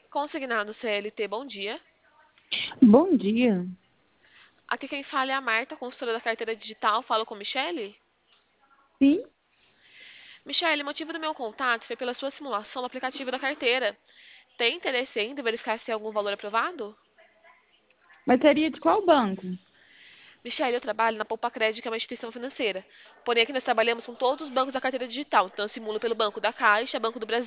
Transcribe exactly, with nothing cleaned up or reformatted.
Consignado C L T, bom dia. Bom dia. Aqui quem fala é a Marta, consultora da carteira digital. Falo com Michele? Sim, Michele, o motivo do meu contato foi pela sua simulação no aplicativo da carteira. Tem interesse ainda em verificar se tem algum valor aprovado? mas seria de qual banco? Michele, eu trabalho na Poupa Crédito, que é uma instituição financeira. Porém, aqui nós trabalhamos com todos os bancos da carteira digital. Então, eu simulo pelo Banco da Caixa, Banco do Brasil.